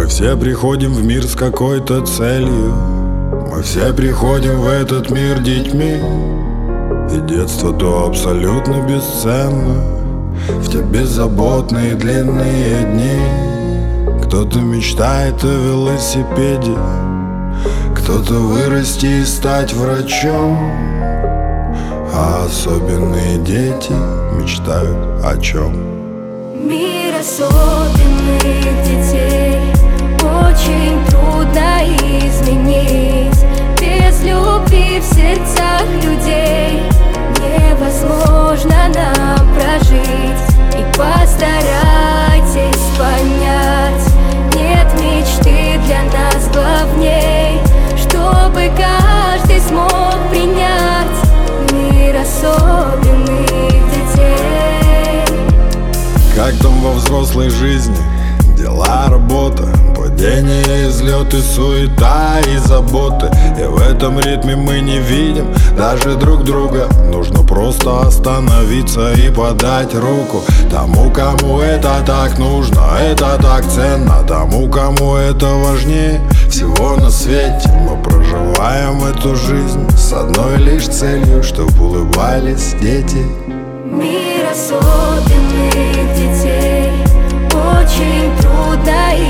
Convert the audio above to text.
все приходим в мир с какой-то целью. Мы все приходим в этот мир детьми, и детство то абсолютно бесценно. В те беззаботные длинные дни кто-то мечтает о велосипеде, кто-то вырасти и стать врачом, а особенные дети мечтают о чем? Мир особенных детей очень трудно изменить. Без любви в сердцах людей невозможно нам прожить. И постарайтесь понять, нет мечты для нас главней, чтобы каждый смог принять мир особенных детей. Как там во взрослой жизни? Дела, работа, падения, излеты, суета и заботы. И в этом ритме мы не видим даже друг друга. Нужно просто остановиться и подать руку тому, кому это так нужно, это так ценно, тому, кому это важнее всего на свете. Мы проживаем эту жизнь с одной лишь целью, чтоб улыбались дети. Мир особенных детей очень трудно